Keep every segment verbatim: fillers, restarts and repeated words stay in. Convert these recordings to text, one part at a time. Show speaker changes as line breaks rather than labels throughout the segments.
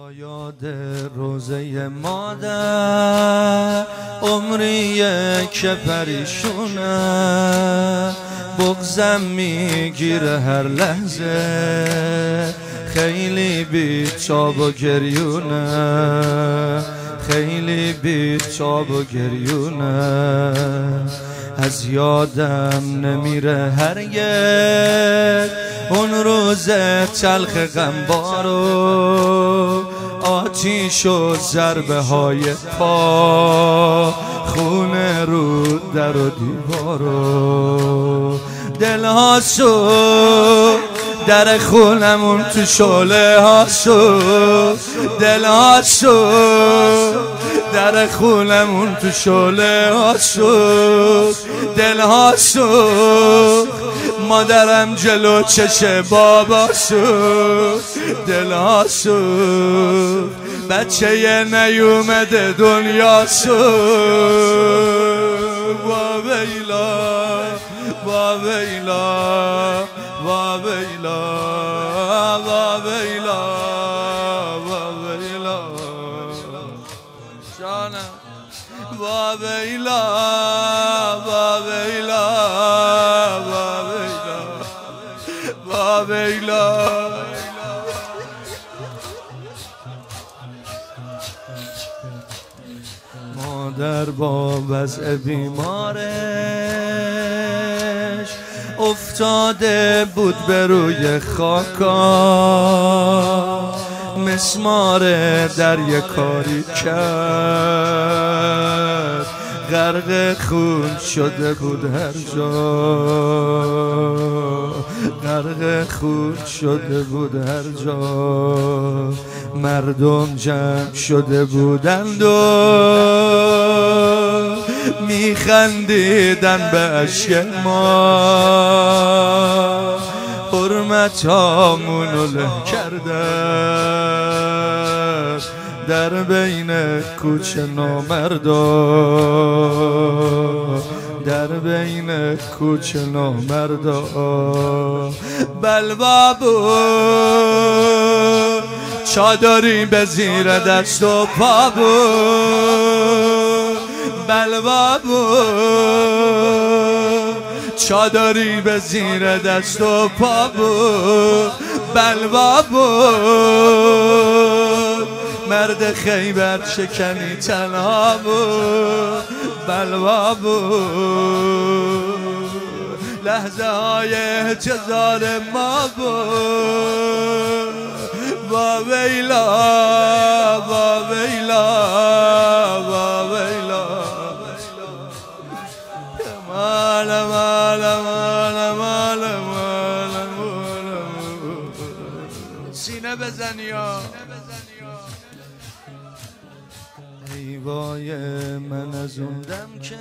با یاد روزه مادر عمریه که پریشونه، بغضم میگیره هر لحظه، خیلی بی‌تاب و گریونه، خیلی بی‌تاب و گریونه. از یادم نمیره هرگز اون روز تلخ غمبارو، آتیش و ضربه های پا، خونه رو در و دیوارو. دلها شد در خونمون تو شعله ها شد، دلها شد در خونمون تو شعله ها شد، دلها شد مادرم جلو چش بابا شد، دلها شد بچه ی نیومده دنیا شد. با ویلا با ویلا با ویلا با ویلا با ویلا جانم با ویلا با ویلا با ویلا با ویلا. مادر با وضع بیمارش افتاده بود به روی خاکا، مسمار در یک کاری کرد، غرق خون شده بود هر جا، غرق خون شده بود هر جا. مردم جمع شده بودند و میخندیدن به اشک ما، حرمت هامونو له کردن در بین کوچه نامردا، در بین کوچه نامردا. بل بابو چادری به زیر دست و پا بود، بل بابو چادری به زیر دست و پا بود، بل بابو مرد خیبر شکنی تنها بود، بل بابو لحظه های انتظار ما بود. با ویلا با ویلا با ویلا مال مال مال مال مال سینه بزن یا ای وای من از اون دم که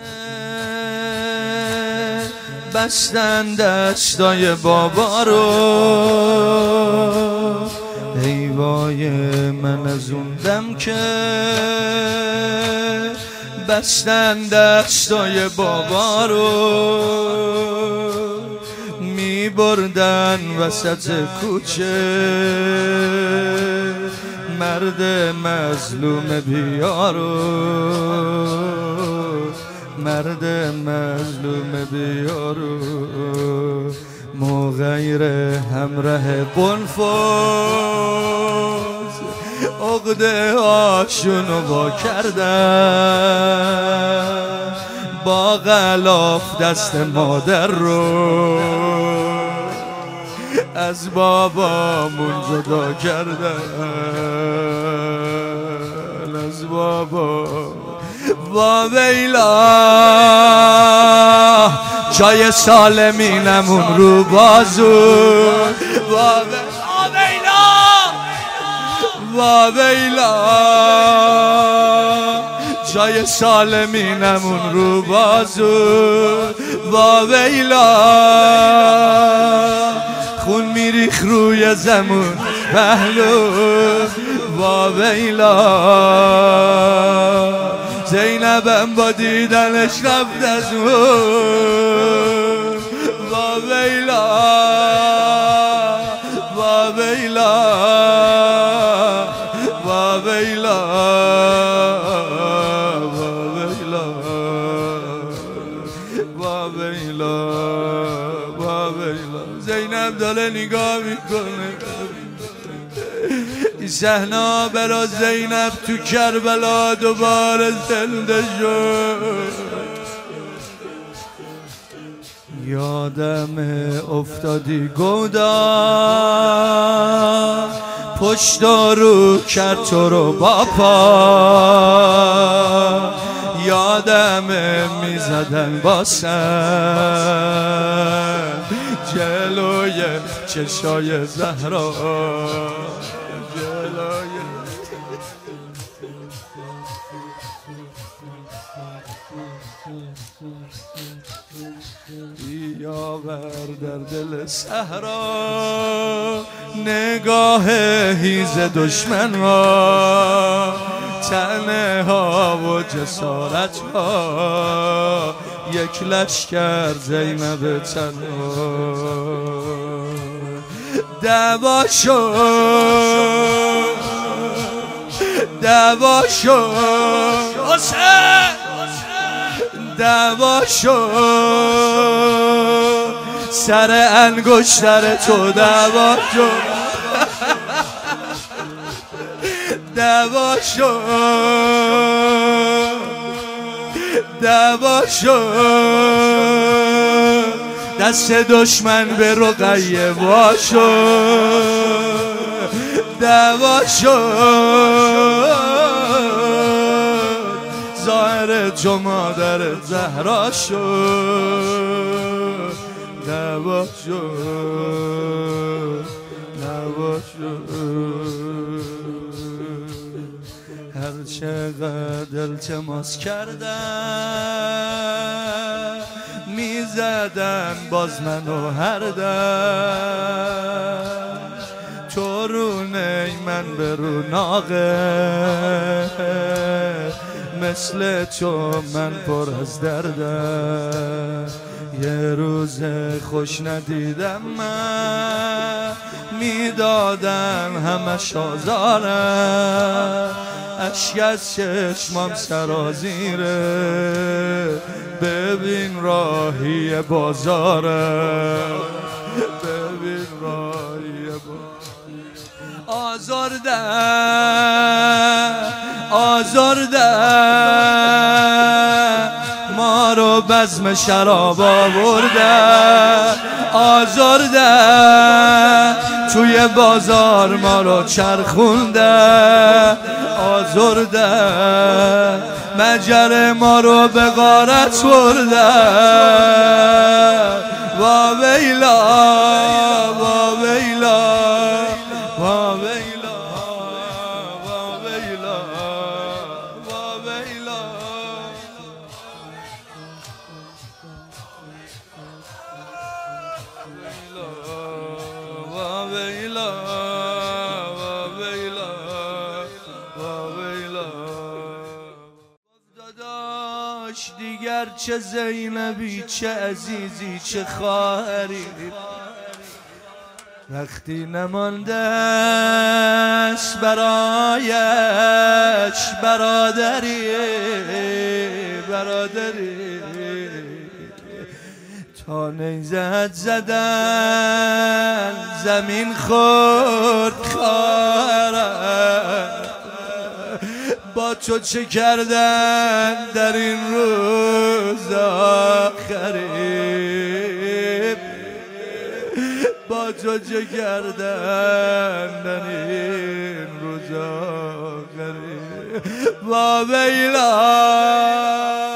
بستن دستای بابا رو، ای وای من از اون دم که بستن دستای بابا رو، می بردن وسط کوچه مرد مظلوم بیارو، مرد مظلوم بیارو. مغیر همراه قنفذ عقده هاشونو با کردن، با غلاف دست مادر رو از بابامون جدا کردن، از بابا. با ویلا جای سالمینمون رو بازو، با ویلا با ویلا جای سالمینمون رو بازو، با ویلا خون میریخ روی زمون پهلو، با ویلا زینبم با دیدنش رفت از اون، با ویلا با ویلا با این صحنه برا زینب تو کربلا دوباره زنده شد. یادم افتادی گودم پشت رو کرد تو رو باپا، یادم میزدن با سر جلوی چشای زهرا، جلوی بیا بر در دل صحرا نگاه هیز دشمن ها، تنه ها و جسارت ها یک لشکر زینب تنها. دعوا شد دعوا شد دعوا شد سر انگشتر تو، دعوا شد دعوا شد دعوا شد دست دشمن به رقیه وا شد، دعوا شد ظاهر تو مادر زهرا شد، دعوا شد دعوا شد. هر چقدر التماس کردن میزدن باز منو هر دم، تو رو نی من به رو ناقه، مثل تو من پر از دردم. یه روز خوش ندیدم من میدادن همش آزارم، اشک از چشمام سرازیره ببین راهی بازارم، ببین راهی بازارم. آزردن آزردن ما رو بزم شراب آوردن، آزردن توی بازار ما رو چرخوندن، آزردن مجر ما رو به غارت بردن. وا ویلا وا ویلا وا ویلا وا ویلا وا ویلا. وا ویلا وا ویلا وا ویلا. داداش دیگر چه زینبی چه عزیزی چه خواهری، وقتی نماندش برایش برادری برادری. تا نیزت زدن زمین خورد خواهرم، با تو چه کردن در این روز آخری، با تو چه کردن در این روز آخری. وا ویلا